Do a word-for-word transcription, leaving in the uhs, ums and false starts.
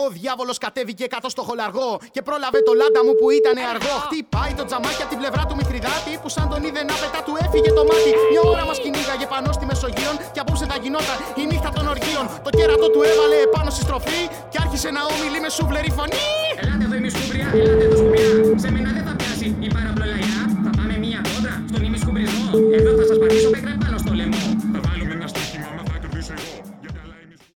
Ο διάβολος κατέβηκε κάτω στο χολαργό και πρόλαβε το λάντα μου που ήταν αργό. Χτυπάει το τζαμάκι από την πλευρά του Μηθριδάτη που σαν τον είδε να πετά του έφυγε το μάτι. Μια ώρα μας κυνήγαγε πάνω στη Μεσογείων και απόψε θα γινόταν η νύχτα των οργείων. Το κέρατο του έβαλε πάνω στη στροφή και άρχισε να ομιλεί με σούβλερη φωνή. Ελάτε εδώ η σκούμπρια, ελάτε εδώ σκουμπιά.